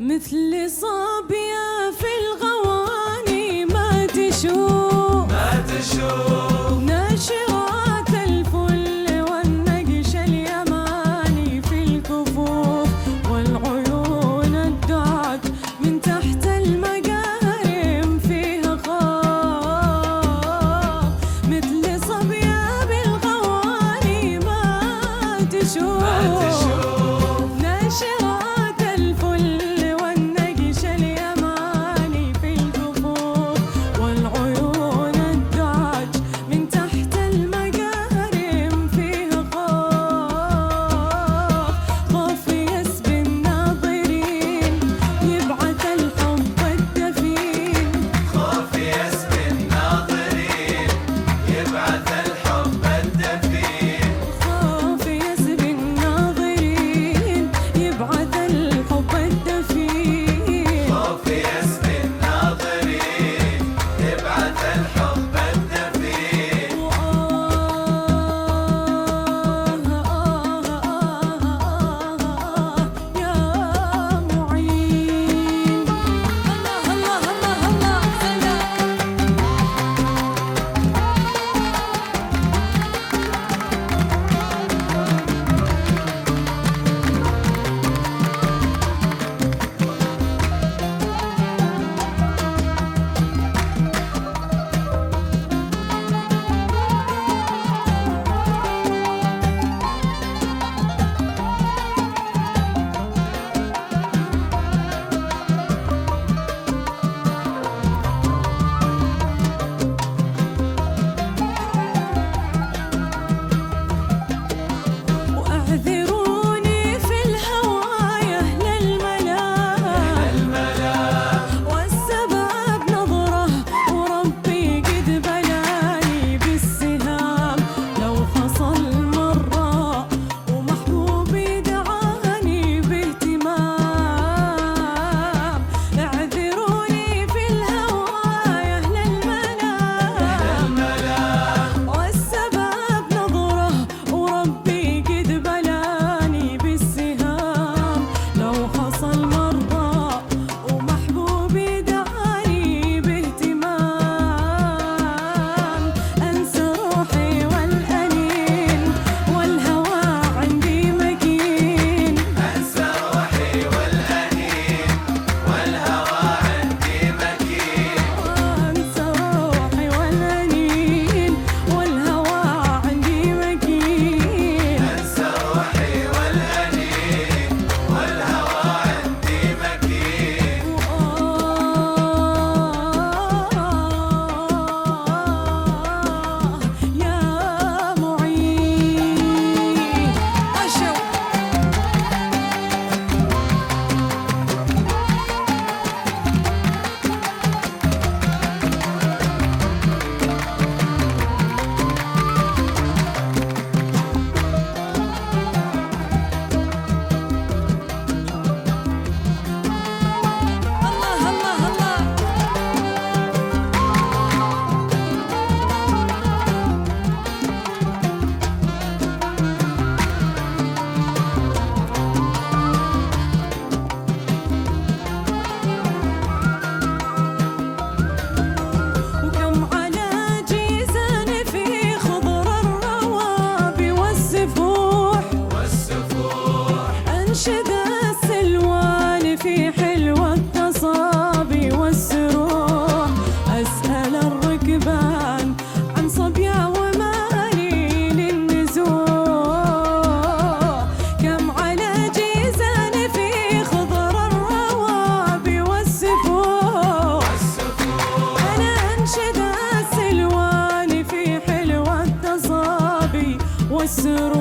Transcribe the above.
مثل صابية في الغواني ما تشوف ناشرات الفل والنقش اليماني في الكفوف والعيون الدعج من تحت المقارم فيها خاف مثل صبية بالغواني ما تشوف ناشرات الفل والنقش اليماني في الكفوف والعيون الدعج من تحت المقارم فيها خاف خاف يسبي الناظرين يبعث الحب الدفين خوف يسبي الناظرين يبعث الحب الدفين خوف يسبي الناظرين يبعث الحب الدفين خوف يسبي الناظرين يبعث الحب الدفين يا معين الله الله الله الله سلام واعذروني في الهوى يا أهل الملا والسبب نظرة وربي قد بلاني بالسهام لو حصل مرة ومحبوبي دعاني باهتمام اعذروني في الهوى يا أهل الملا والسبب نظرة وربي قد بلاني بالسهام لو حصل مرة ومحبوبي دعاني باهتمام أنسى روحي والأنين والهوى عندي مكين أنسى روحي والأنين والهوى عندي مكين أنسى روحي والأنين والهوى عندي مكين أنسى روحي والأنين والهوى عندي مكين يا معين أشو الله الله الله وكم على جيزان في خضر الروابي والسفوح أنشد السلوان في حلوى التصابي والسروح أسأل الركبان عن صبيا ومالي للنزوح كم على جيزان في خضر الروابي والسفوح أنا أنشد السلوان في حلوى التصابي والسروح